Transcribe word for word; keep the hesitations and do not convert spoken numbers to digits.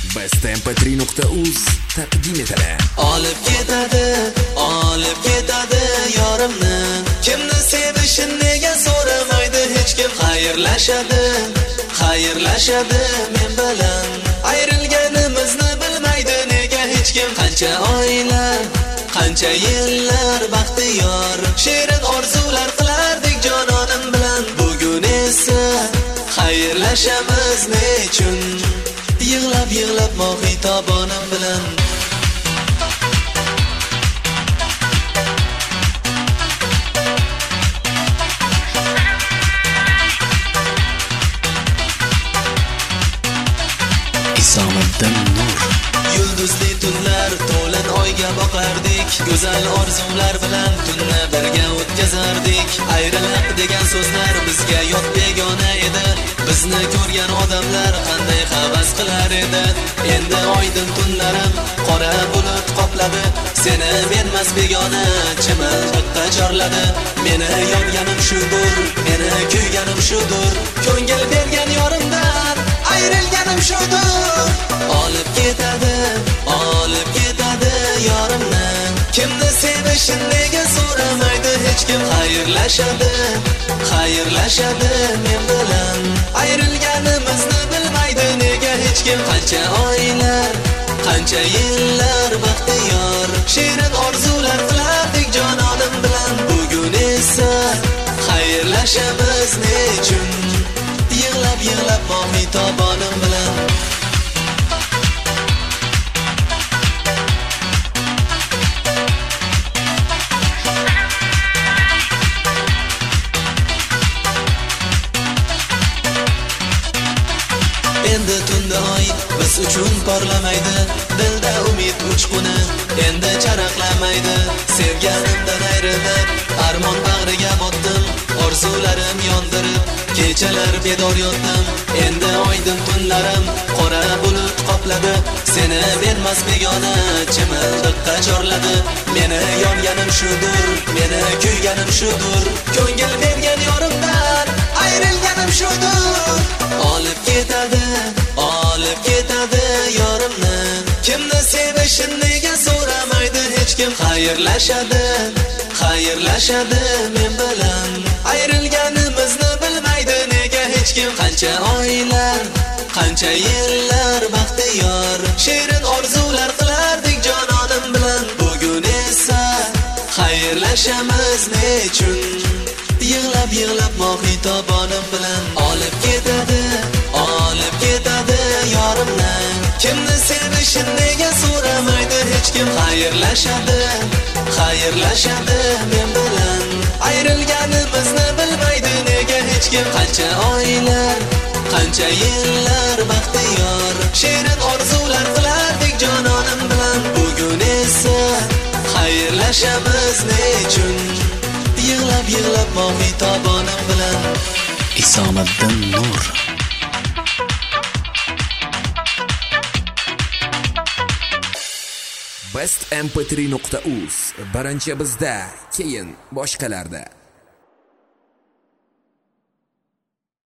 best m p three nuqta uz taqdim etadi. Olib ketadi, olib ketadi yorimni. Kimni sevishini nega so'ramaydi hech kim. Xayrlashadi, xayrlashadi men bilan. Ayrilganimizni bilmaydi nega hech kim. Qancha oylar, qancha yillar baxtiyor, shirin orzular qilardik jononim bilan. Bugun esa xayrlashamiz nechun? Yig'lab yig'lab mohitobonim bilan. Isomiddin Nur. Yulduzli tunlar to'lin oyga boqardik, go'zal orzular bilan tunni birga o'tkazardik. Ayriliq degan so'zlar bizga yot begona edi. Bizni ko'rgan odamlar qanday havas qilar edi. Endi oydin tunlarim qora bulut qopladi. Seni menmas begona chimildiqqa chorladi. Meni yonganim shudur, meni kuyganim shudur. Ko'ngil bergan yorimdan ayrilganim shudur. Olib ketadi, olib ketadi yorimni. Kimni sevishini nega so'ramaydi hech kim. Xayrlashadi, xayrlashadi men bilan. Ayrilganimizni bilmaydi nega hech kim. Qancha oylar, qancha yillar baxtiyor, shirin orzular qilardik jononim bilan. Bugun esa xayrlashamiz nechun? Yig'lab yig'lab mohitobonim bilan. Endi tunda oy biz uchun porlamaydi, dilda umid uchquni endi charaqlamaydi. Sevganimdan ayrilib, armon bag'riga botdim, orzularim yondirib, kechalar bedor yotdim. Endi oydin tunlarim qora bulut qopladi. Seni menmas begona chimildiqqa chorladi. Meni yonganim shudur, meni kuyganim shudur. Ko'ngil bergan yorimdan ayrilganim shudur. Olib ketadi, olib ketadi yorimni. Kimni sevishini nega so'ramaydi hech kim. Xayrlashadi, xayrlashadi men bilan. Ayrilganimizni bilmaydi nega hech kim. Qancha oylar, qancha yillar baxtiyor, shirin orzular qilardik jononim bilan. Bugun esa xayrlashamiz nechun? Yig'lab yig'lab mohitobonim bilan. Olib ketadi, olib ketadi yorimni. Kimni sevishini nega so'ramaydi hech kim. Xayrlashadi, xayrlashadi men bilan. Ayrilganimizni bilmaydi nega hech kim. Qancha oylar, qancha yillar baxtiyor, shirin orzular qilardik jononim bilan. Bugun esa xayrlashamiz nechun? Yig'lab yig'lab mohitobonim bilan. Isomiddin Nur. best m p three nuqta uz birinchi bizda, keyin boshqalarda.